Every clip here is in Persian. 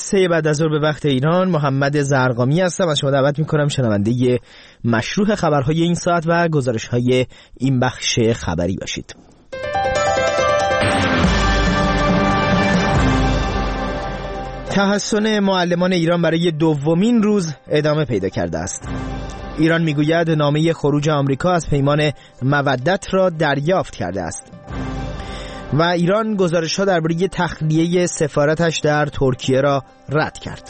3 بعد از ظهر به وقت ایران. محمد زرقامی هستم. از شما دعوت میکنم شنونده مشروح خبرهای این ساعت و گزارش‌های این بخش خبری باشید. تحسن معلمان ایران برای دومین روز ادامه پیدا کرده است. ایران میگوید نامه خروج آمریکا از پیمان مودت را دریافت کرده است و ایران گزارش‌ها درباره تخلیه سفارتش در ترکیه را رد کرد.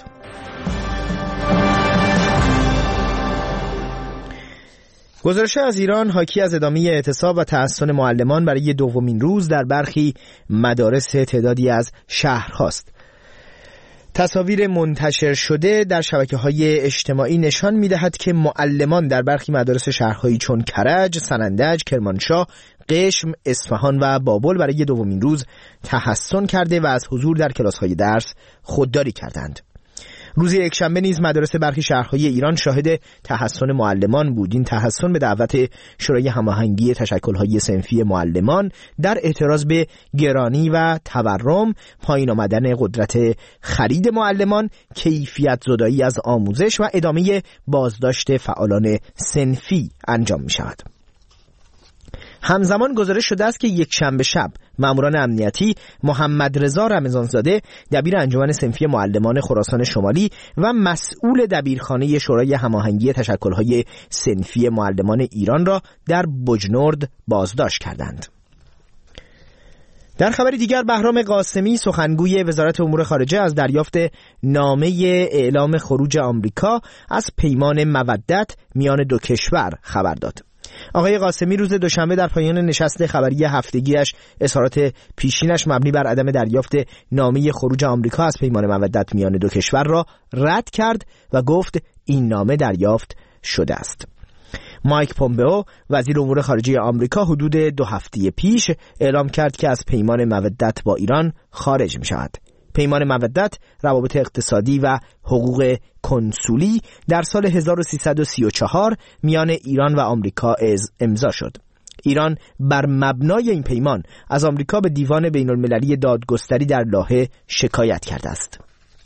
گزارش‌ها از ایران حاکی از ادامه اعتصاب و تحسن معلمان برای دومین روز در برخی مدارس تعدادی از شهرهاست. تصاویر منتشر شده در شبکه‌های اجتماعی نشان می‌دهد که معلمان در برخی مدارس شهرهایی چون کرج، سنندج، کرمانشاه، قشم، اصفهان و بابل برای دومین روز تحسن کرده و از حضور در کلاس‌های درس خودداری کردند. روز یکشنبه نیز مدارس برخی شهرهای ایران شاهد تحسن معلمان بود. این تحسن به دعوت شورای هماهنگی تشکل‌های صنفی معلمان در اعتراض به گرانی و تورم، پایین آمدن قدرت خرید معلمان، کیفیت زدایی از آموزش و ادامه بازداشت فعالان صنفی انجام می‌شود. همزمان گزارش شده است که یک شنبه شب ماموران امنیتی محمد رضا رمضانزاده دبیر انجمن صنفی معلمان خراسان شمالی و مسئول دبیرخانه شورای هماهنگی تشکل‌های صنفی معلمان ایران را در بجنورد بازداشت کردند. در خبر دیگر بهرام قاسمی سخنگوی وزارت امور خارجه از دریافت نامه اعلام خروج آمریکا از پیمان مودت میان دو کشور خبر داد. آقای قاسمی روز دوشنبه در پایان نشست خبری هفتگیش اظهارات پیشینش مبنی بر عدم دریافت نامه خروج آمریکا از پیمان مودت میان دو کشور را رد کرد و گفت این نامه دریافت شده است. مایک پومپئو وزیر امور خارجه آمریکا حدود 2 هفته پیش اعلام کرد که از پیمان مودت با ایران خارج می شود. پیمان مودت روابط اقتصادی و حقوق کنسولی در سال 1334 میان ایران و آمریکا امضا شد. ایران بر مبنای این پیمان از آمریکا به دیوان بین المللی دادگستری در لاهه شکایت کرده است.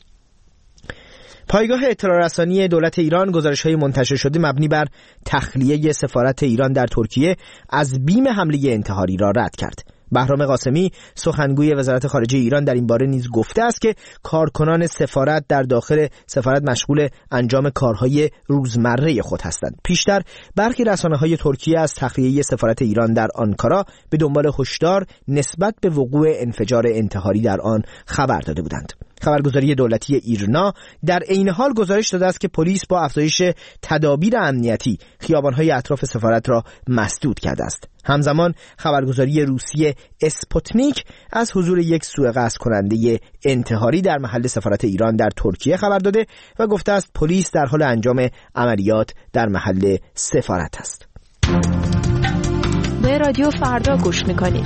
پایگاه اطلاع رسانی دولت ایران گزارش‌های منتشر شده مبنی بر تخلیه سفارت ایران در ترکیه از بیم حمله انتحاری را رد کرد. بهرام قاسمی سخنگوی وزارت خارجه ایران در این باره نیز گفته است که کارکنان سفارت در داخل سفارت مشغول انجام کارهای روزمره خود هستند. پیشتر برخی رسانه‌های ترکیه از تخلیه سفارت ایران در آنکارا به دنبال هشدار نسبت به وقوع انفجار انتحاری در آن خبر داده بودند. خبرگزاری دولتی ایرنا در عین حال گزارش داده است که پلیس با افزایش تدابیر امنیتی خیابان‌های اطراف سفارت را مسدود کرده است. همزمان خبرگزاری روسیه اسپوتنیک از حضور یک سوءقصد کننده انتحاری در محل سفارت ایران در ترکیه خبر داده و گفته است پلیس در حال انجام عملیات در محل سفارت است. به رادیو فردا گوش می‌کنید.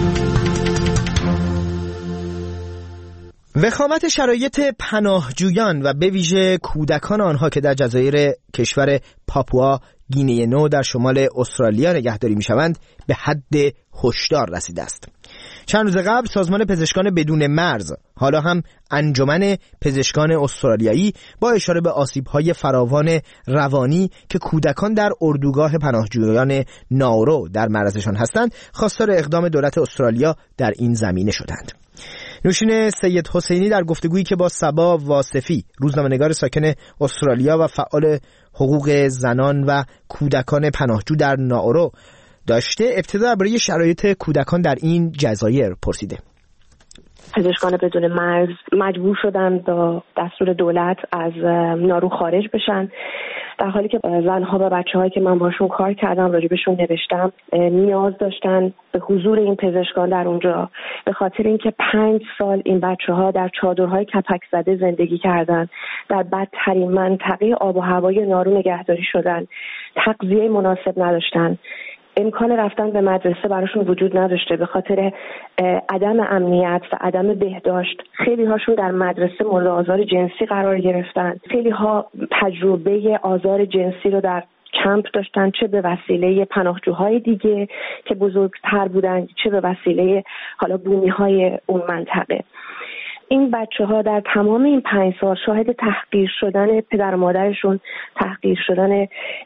وخامت شرایط پناهجویان و به ویژه کودکان آنها که در جزایر کشور پاپوا گینه نو در شمال استرالیا نگهداری می‌شوند به حد هشدار رسیده است. چند روز قبل سازمان پزشکان بدون مرز، حالا هم انجمن پزشکان استرالیایی، با اشاره به آسیب‌های فراوان روانی که کودکان در اردوگاه پناهجویان ناورو در معرضشان هستند، خواستار اقدام دولت استرالیا در این زمینه شدند. نوشین سید حسینی در گفتگویی که با صبا واصفی روزنامه‌نگار ساکن استرالیا و فعال حقوق زنان و کودکان پناهجو در ناورو داشته، ابتدا برای شرایط کودکان در این جزایر پرسیده. پزشکان بدون مرز مجبور شدن با دستور دولت از نارو خارج بشن، در حالی که زنها و بچه‌هایی که من باشون کار کردم راجبشون نوشتم نیاز داشتن به حضور این پزشکان در اونجا، به خاطر اینکه 5 سال این بچه‌ها در چادرهای کپک زده زندگی کردن، در بدترین منطقه آب و هوای نارو نگهداری شدن، تغذیه مناسب نداشتن، امکان رفتن به مدرسه براشون وجود نداشته به خاطر عدم امنیت و عدم بهداشت. خیلی هاشون در مدرسه مورد آزار جنسی قرار گرفتن، خیلی ها تجربه آزار جنسی رو در کمپ داشتن، چه به وسیله پناهجوهای دیگه که بزرگتر بودن، چه به وسیله حالا بومی‌های اون منطقه. این بچه‌ها در تمام این 5 سال شاهد تحقیر شدن پدر و مادرشون، تحقیر شدن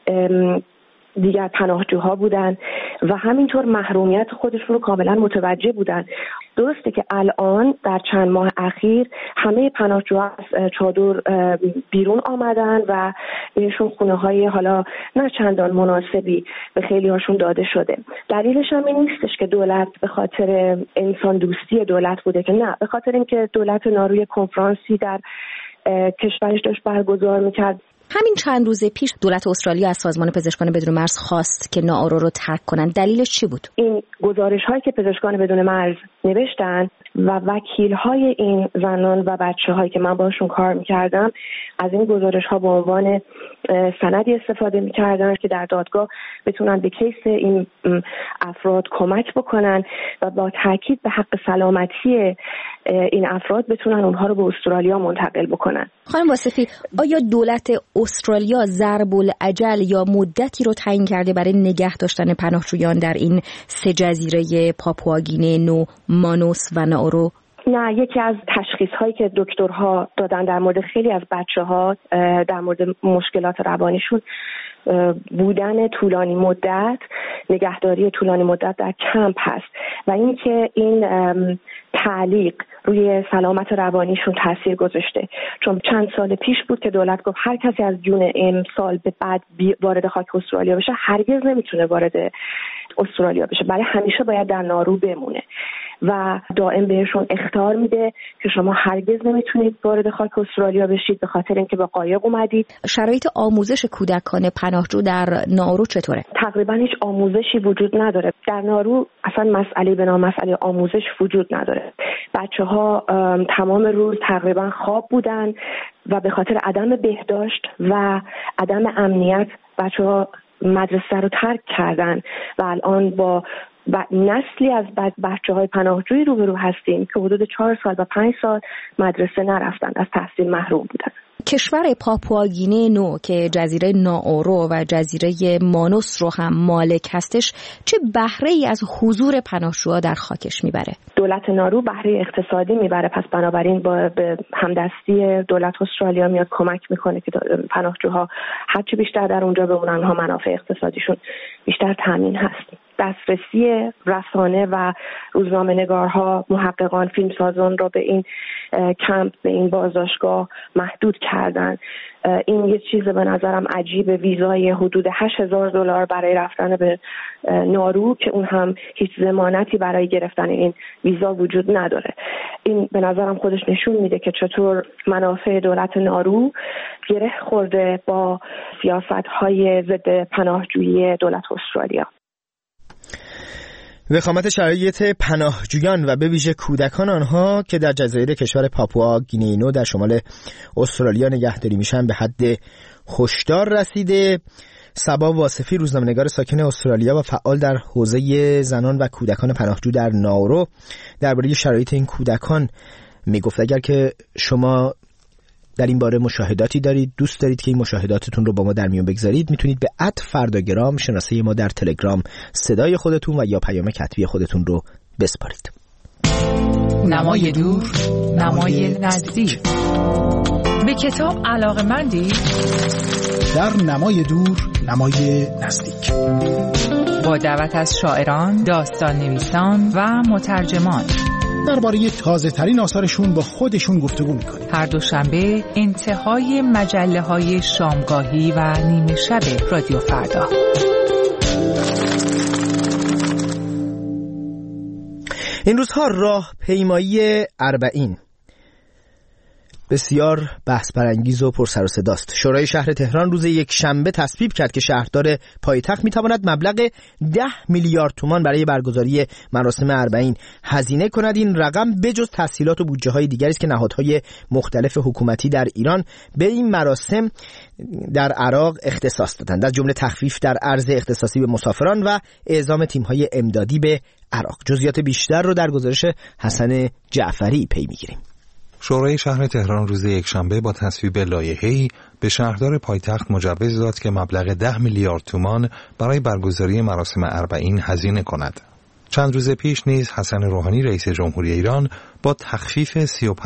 دیگر پناهجوها بودن و همینطور محرومیت خودشون رو کاملا متوجه بودن. درسته که الان در چند ماه اخیر همه پناهجوها از چادر بیرون آمدن و بهشون خونه‌های حالا نه چندان مناسبی به خیلی هاشون داده شده. دلیلش هم این نیستش که دولت به خاطر انسان دوستی دولت بوده، که نه، به خاطر اینکه دولت ناروی کنفرانسی در کشورش داشت برگزار میکرد. همین چند روز پیش دولت استرالیا از سازمان پزشکان بدون مرز خواست که نائورو رو ترک کنن. دلیلش چی بود؟ این گزارش‌هایی که پزشکان بدون مرز نوشتن و وکیل‌های این زنان و بچه‌هایی که من باشون کار می‌کردم از این گزارش‌ها به عنوان سندی استفاده می‌کردن که در دادگاه بتونن به کیس این افراد کمک بکنن و با تاکید به حق سلامتی این افراد بتونن اونها رو به استرالیا منتقل بکنن. خانم واصفی، آیا دولت استرالیا ضرب الاجل یا مدتی رو تعیین کرده برای نگه داشتن پناهجویان در این 3 جزیره پاپوآگینه نو، مانوس و نائورو؟ نه، یکی از تشخیص‌هایی که دکترها دادن در مورد خیلی از بچه‌ها در مورد مشکلات روانیشون بودن طولانی مدت، نگهداری طولانی مدت در کمپ هست و اینکه این تعلیق روی سلامت روانیشون تاثیر گذاشته. چون چند سال پیش بود که دولت گفت هر کسی از جون امسال به بعد وارد خاک استرالیا بشه هرگز نمیتونه وارد استرالیا بشه، برای همیشه باید در نارو بمونه و دائم بهشون اخطار میده که شما هرگز نمیتونید وارد خاک استرالیا بشید به خاطر اینکه با قایق اومدید. شرایط آموزش کودکان پناهجو در نائورو چطوره؟ تقریبا هیچ آموزشی وجود نداره. در نائورو اصلا مسئله به نام مسئله آموزش وجود نداره. بچه‌ها تمام روز تقریبا خواب بودن و به خاطر عدم بهداشت و عدم امنیت بچه‌ها مدرسه رو ترک کردن و الان با نسلی از بچه‌های پناهجویی روبرو هستیم که حدود 4 سال و 5 سال مدرسه نرفتن، از تحصیل محروم بودن. کشور پاپوآگینه نو که جزیره نائورو و جزیره مانوس رو هم مالک هستش، چه بهره‌ای از حضور پناهجوها در خاکش میبره؟ دولت نارو بهره اقتصادی میبره، پس بنابراین با به همدستی دولت استرالیا میاد کمک میکنه که پناهجوها هرچی بیشتر در اونجا بمونن، ها منافع اقتصادیشون بیشتر تامین هست. دسترسی رسانه و روزنامه‌نگارها، محققان، فیلمسازان را به این کمپ، به این بازداشتگاه محدود کردن. این یه چیز به نظرم عجیبه، ویزای حدود $8,000 برای رفتن به نارو که اون هم هیچ ضمانتی برای گرفتن این ویزا وجود نداره. این به نظرم خودش نشون میده که چطور منافع دولت نارو گره خورده با سیاست‌های ضد پناهجویی دولت استرالیا. وخامت شرایط پناهجویان و به ویژه کودکان آنها که در جزایر کشور پاپوآگینه نو در شمال استرالیا نگهداری میشن به حد هشدار رسیده. صبا واصفی، روزنامه‌نگار ساکن استرالیا و فعال در حوزه زنان و کودکان پناهجو در نائورو، درباره شرایط این کودکان میگفت. اگر که شما در این باره مشاهداتی دارید، دوست دارید که این مشاهداتتون رو با ما در میون بگذارید، میتونید به @فرداگرام شناسه ما در تلگرام صدای خودتون و یا پیام کتبی خودتون رو بسپارید. نمای دور، نمای نزدیک. به کتاب علاقه‌مندی؟ در نمای دور، نمای نزدیک. با دعوت از شاعران، داستان نویسان و مترجمان درباره تازه ترین آثارشون با خودشون گفتگو میکنیم. هر دوشنبه انتهای مجله‌های شامگاهی و نیمه شب رادیو فردا. این روزها راهپیمایی اربعین بسیار بحث برانگیز و پر سر و صداست. شورای شهر تهران روز یکشنبه تصویب کرد که شهردار پایتخت میتواند مبلغ 10 میلیارد تومان برای برگزاری مراسم اربعین هزینه کند. این رقم بجز تسهیلات و بودجه‌های دیگری است که نهادهای مختلف حکومتی در ایران به این مراسم در عراق اختصاص دادند، از جمله تخفیف در ارز اختصاصی به مسافران و اعزام تیم‌های امدادی به عراق. جزئیات بیشتر رو در گزارش حسن جعفری پی می‌گیریم. شورای شهر تهران روز یکشنبه با تصویب لایحه‌ای به شهردار پایتخت مجوز داد که مبلغ 10 میلیارد تومان برای برگزاری مراسم اربعین هزینه کند. چند روز پیش نیز حسن روحانی رئیس جمهوری ایران با تخفیف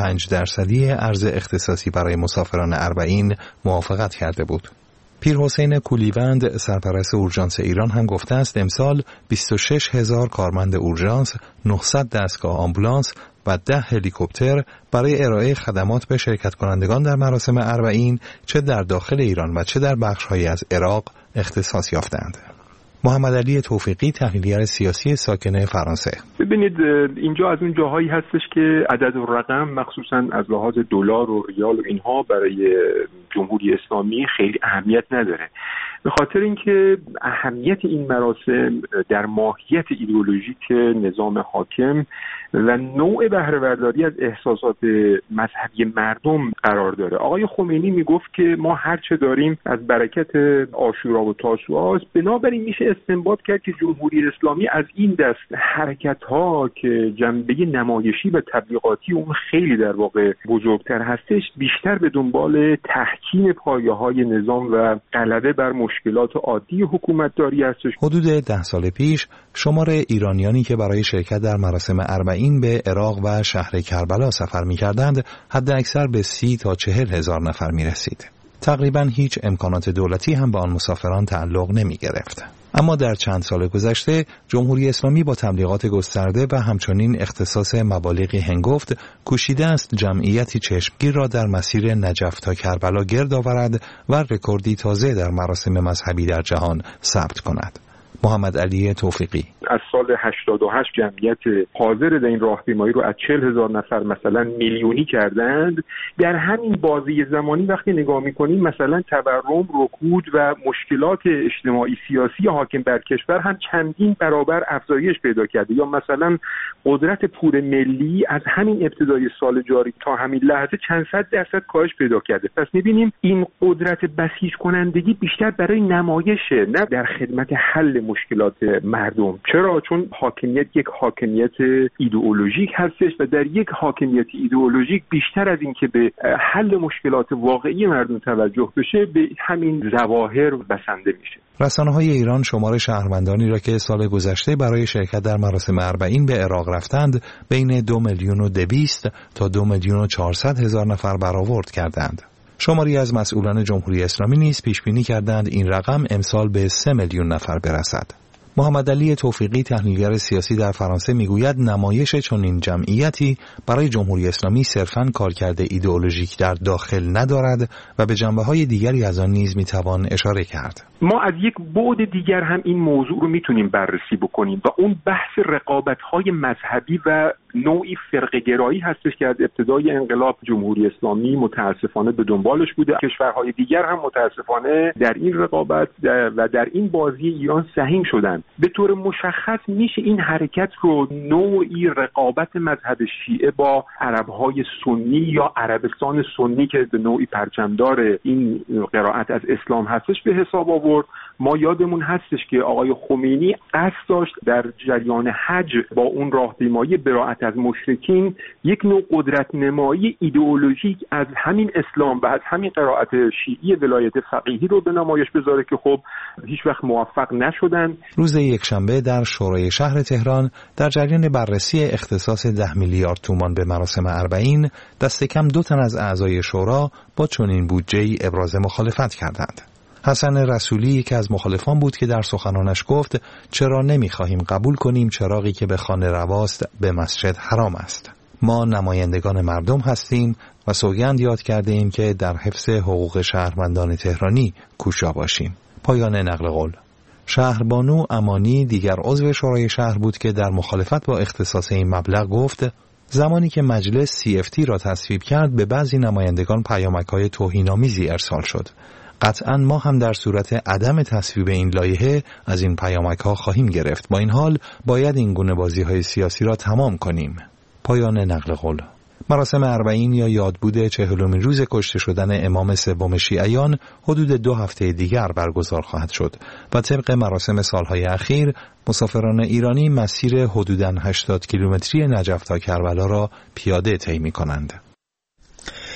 35% ارز اختصاصی برای مسافران اربعین موافقت کرده بود. پیرحسین کولیوند سرپرست اورژانس ایران هم گفته است امسال 26,000 کارمند اورژانس، 900 دستگاه آمبولانس و 10 هلیکوپتر برای ارائه خدمات به شرکت کنندگان در مراسم اربعین چه در داخل ایران و چه در بخش‌هایی از عراق اختصاص یافتند. محمد علی توفیقی، تحلیلگر سیاسی ساکن فرانسه: ببینید اینجا از اون جاهایی هستش که عدد و رقم مخصوصا از لحاظ دلار و ریال و اینها برای جمهوری اسلامی خیلی اهمیت نداره، به خاطر اینکه اهمیت این مراسم در ماهیت ایدئولوژیک نظام حاکم و نوع بهره برداری از احساسات مذهبی مردم قرار داره. آقای خمینی میگفت که ما هر چه داریم از برکت عاشورا و تاسوعا است، بنابراین میشه استنباط کرد که جمهوری اسلامی از این دست حرکت‌ها که جنبه نمایشی و تبلیغاتی اون خیلی در واقع بزرگتر هستش، بیشتر به دنبال تحکیم پایه‌های نظام و غلبه بر مشکلات عادی حکومتداری هستش. حدود 10 سال پیش شمار ایرانیانی که برای شرکت در مراسم اربعین به عراق و شهر کربلا سفر می‌کردند حداکثر به 30 تا 40,000 نفر می‌رسید. تقریباً هیچ امکانات دولتی هم به آن مسافران تعلق نمی‌گرفت. اما در چند سال گذشته جمهوری اسلامی با تبلیغات گسترده و همچنین اختصاص مبالغی هنگفت کوشیده است جمعیتی چشمگیر را در مسیر نجف تا کربلا گرد آورد و رکوردی تازه در مراسم مذهبی در جهان ثبت کند. محمد علی توفیقی: از سال 88 جمعیت حاضر در این راهپیمایی رو از 40,000 نفر مثلا میلیونی کردند. در همین بازه زمانی وقتی نگاه می‌کنیم مثلا تورم، رکود و مشکلات اجتماعی سیاسی حاکم بر کشور هم چندین برابر افزایش پیدا کرده، یا مثلا قدرت پول ملی از همین ابتدای سال جاری تا همین لحظه چند صد درصد کاهش پیدا کرده. پس می‌بینیم این قدرت بسیج کنندگی بیشتر برای نمایشه، نه در خدمت حل مشکلات مردم. چرا؟ چون حاکمیت یک حاکمیت ایدئولوژیک هستش و در یک حاکمیت ایدئولوژیک بیشتر از این که به حل مشکلات واقعی مردم توجه بشه، به همین ظواهر بسنده میشه. رسانه‌های ایران شمار شهروندانی را که سال گذشته برای شرکت در مراسم اربعین به عراق رفتند بین 2,200,000 تا 2,400,000 نفر برآورد کردند. شماری از مسئولان جمهوری اسلامی نیز پیشبینی کردند این رقم امسال به 3 میلیون نفر برسد. محمد علی توفیقی، تحلیلگر سیاسی در فرانسه، میگوید نمایش چنین جمعیتی برای جمهوری اسلامی صرفاً کارکرد ایدئولوژیک در داخل ندارد و به جنبه‌های دیگری از آن نیز میتوان اشاره کرد. ما از یک بعد دیگر هم این موضوع رو میتونیم بررسی بکنیم و اون بحث رقابت‌های مذهبی و نوعی فرقه‌گرایی هستش که از ابتدای انقلاب جمهوری اسلامی متاسفانه به دنبالش بوده. کشورهای دیگر هم متاسفانه در این رقابت و در این بازی ایران سهیم شدن. به طور مشخص میشه این حرکت رو نوعی رقابت مذهب شیعه با عربهای سنی یا عربستان سنی که به نوعی پرچمدار این قرائت از اسلام هستش به حساب آورد. ما یادمون هستش که آقای خمینی قصد داشت در جریان حج با اون راهپیمایی برائت از مشرکین یک نوع قدرت نمایی ایدئولوژیک از همین اسلام و از همین قرائت شیعی ولایت فقیهی رو به نمایش بذاره که خب هیچ وقت موفق نشدن. روز یکشنبه در شورای شهر تهران در جریان بررسی اختصاص 10 میلیارد تومان به مراسم اربعین دست کم 2 تن از اعضای شورا با چنین بودجه‌ای ابراز مخالفت کردند. حسن رسولی که از مخالفان بود که در سخنانش گفت چرا نمی‌خواهیم قبول کنیم چراغی که به خانه رواست به مسجد حرام است. ما نمایندگان مردم هستیم و سوگند یاد کرده ایم که در حفظ حقوق شهروندان تهرانی کوشا باشیم. پایان نقل قول. شهربانو امانی دیگر عضو شورای شهر بود که در مخالفت با اختصاص این مبلغ گفت زمانی که مجلس CFT را تصویب کرد به بعضی نمایندگان پیامک‌های توهین‌آمیزی ارسال شد. قطعاً ما هم در صورت عدم تصویب این لایحه از این پیامک‌ها خواهیم گرفت. با این حال باید این گونه بازی‌های سیاسی را تمام کنیم. پایان نقل قول. مراسم اربعین یا یادبود 40مین روز کشته شدن امام سوم شیعیان حدود 2 هفته دیگر برگزار خواهد شد و طبق مراسم سالهای اخیر مسافران ایرانی مسیر حدوداً 80 کیلومتری نجف تا کربلا را پیاده طی می‌کنند.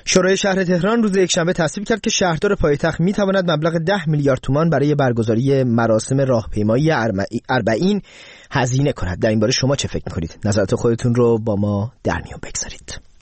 شورای شهر تهران روز یکشنبه تصویب کرد که شهردار پایتخت میتواند مبلغ 10 میلیارد تومان برای برگزاری مراسم راهپیمایی اربعین هزینه کند. در این باره شما چه فکر میکنید؟ نظرات خودتون رو با ما در میون بگذارید.